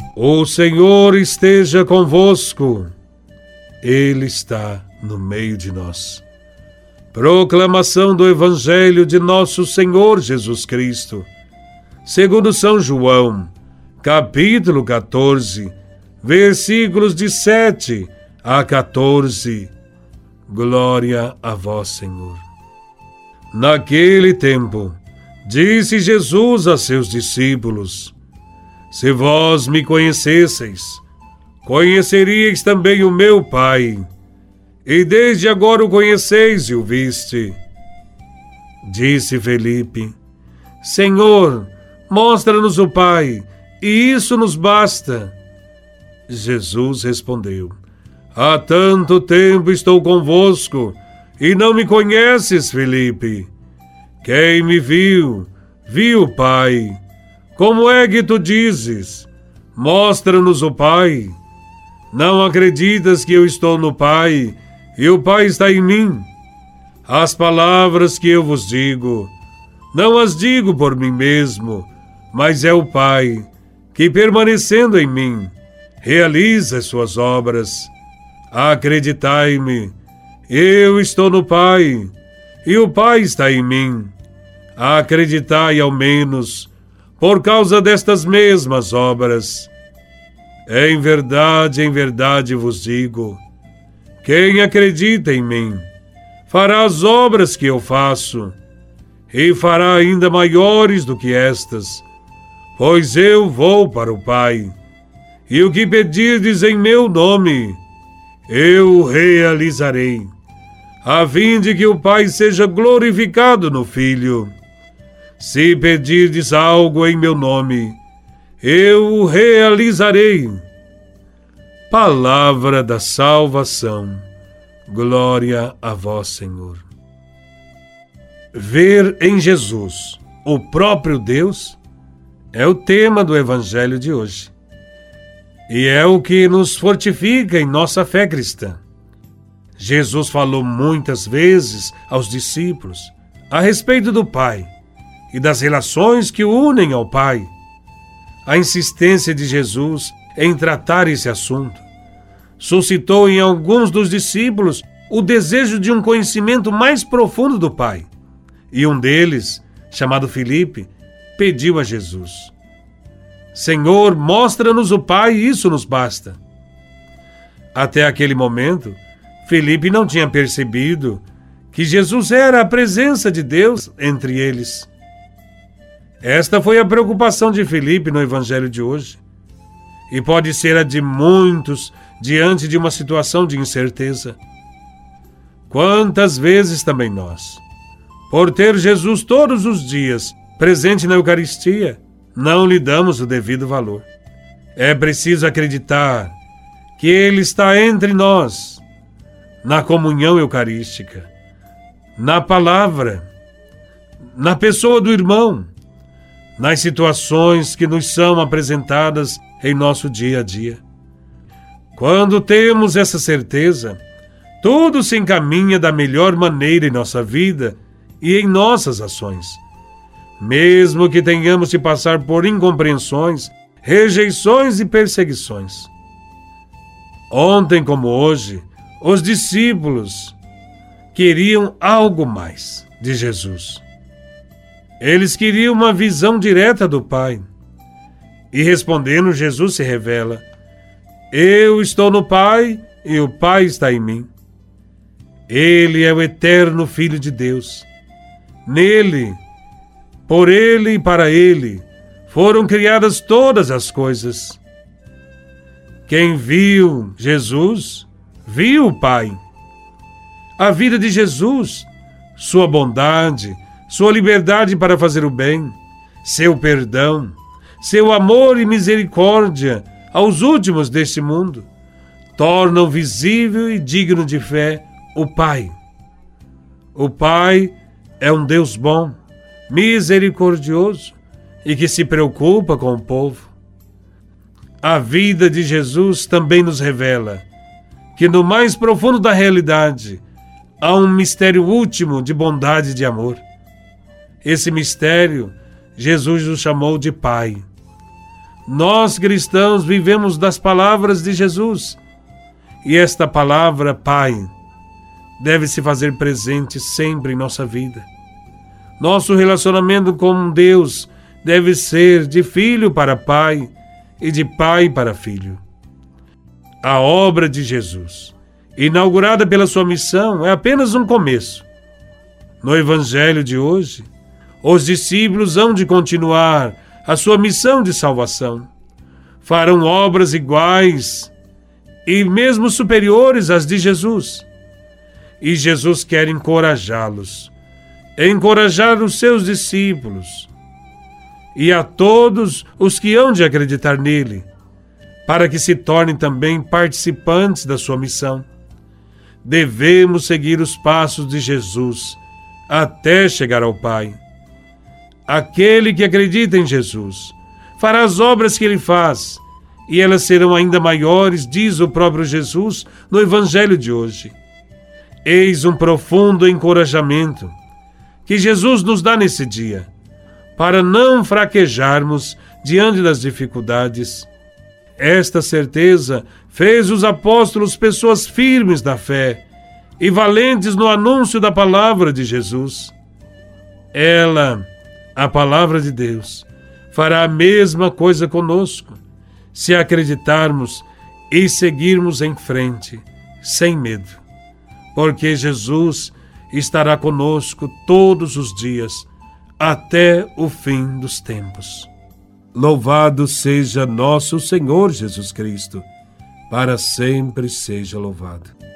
O Senhor esteja convosco. Ele está no meio de nós. Proclamação do Evangelho de nosso Senhor Jesus Cristo, segundo São João, capítulo 14, versículos de 7 a 14. Glória a vós, Senhor. Naquele tempo, disse Jesus a seus discípulos: Se vós me conhecesseis, conheceríeis também o meu Pai, e desde agora o conheceis e o viste. Disse Felipe: Senhor, mostra-nos o Pai, e isso nos basta. Jesus respondeu: Há tanto tempo estou convosco, e não me conheces, Felipe. Quem me viu, viu o Pai. Como é que tu dizes: Mostra-nos o Pai? Não acreditas que eu estou no Pai e o Pai está em mim? As palavras que eu vos digo, não as digo por mim mesmo, mas é o Pai que, permanecendo em mim, realiza as suas obras. Acreditai-me, eu estou no Pai e o Pai está em mim. Acreditai ao menos por causa destas mesmas obras. Em verdade vos digo, quem acredita em mim, fará as obras que eu faço, e fará ainda maiores do que estas, pois eu vou para o Pai, e o que pedirdes em meu nome, eu realizarei, a fim de que o Pai seja glorificado no Filho. Se pedirdes algo em meu nome, eu o realizarei. Palavra da salvação. Glória a vós, Senhor. Ver em Jesus o próprio Deus é o tema do Evangelho de hoje. E é o que nos fortifica em nossa fé cristã. Jesus falou muitas vezes aos discípulos a respeito do Pai e das relações que o unem ao Pai. A insistência de Jesus em tratar esse assunto suscitou em alguns dos discípulos o desejo de um conhecimento mais profundo do Pai. E um deles, chamado Felipe, pediu a Jesus: Senhor, mostra-nos o Pai e isso nos basta. Até aquele momento, Felipe não tinha percebido que Jesus era a presença de Deus entre eles. Esta foi a preocupação de Felipe no Evangelho de hoje, e pode ser a de muitos diante de uma situação de incerteza. Quantas vezes também nós, por ter Jesus todos os dias presente na Eucaristia, não lhe damos o devido valor. É preciso acreditar que Ele está entre nós, na comunhão eucarística, na palavra, na pessoa do irmão, nas situações que nos são apresentadas em nosso dia a dia. Quando temos essa certeza, tudo se encaminha da melhor maneira em nossa vida e em nossas ações. Mesmo que tenhamos de passar por incompreensões, rejeições e perseguições. Ontem como hoje, os discípulos queriam algo mais de Jesus. Eles queriam uma visão direta do Pai. E respondendo, Jesus se revela: Eu estou no Pai e o Pai está em mim. Ele é o eterno Filho de Deus. Nele, por Ele e para Ele, foram criadas todas as coisas. Quem viu Jesus, viu o Pai. A vida de Jesus, sua bondade, sua liberdade para fazer o bem, seu perdão, seu amor e misericórdia aos últimos deste mundo, tornam visível e digno de fé o Pai. O Pai é um Deus bom, misericordioso e que se preocupa com o povo. A vida de Jesus também nos revela que no mais profundo da realidade há um mistério último de bondade e de amor. Esse mistério, Jesus o chamou de Pai. Nós cristãos vivemos das palavras de Jesus. E esta palavra, Pai, deve se fazer presente sempre em nossa vida. Nosso relacionamento com Deus deve ser de filho para pai e de pai para filho. A obra de Jesus, inaugurada pela sua missão, é apenas um começo. No Evangelho de hoje, os discípulos hão de continuar a sua missão de salvação. Farão obras iguais e mesmo superiores às de Jesus. E Jesus quer encorajá-los, encorajar os seus discípulos e a todos os que hão de acreditar nele, para que se tornem também participantes da sua missão. Devemos seguir os passos de Jesus até chegar ao Pai. Aquele que acredita em Jesus fará as obras que ele faz, e elas serão ainda maiores, diz o próprio Jesus no Evangelho de hoje. Eis um profundo encorajamento que Jesus nos dá nesse dia, para não fraquejarmos diante das dificuldades. Esta certeza fez os apóstolos pessoas firmes na fé e valentes no anúncio da palavra de Jesus. Ela, a palavra de Deus, fará a mesma coisa conosco, se acreditarmos e seguirmos em frente, sem medo, porque Jesus estará conosco todos os dias, até o fim dos tempos. Louvado seja nosso Senhor Jesus Cristo, para sempre seja louvado.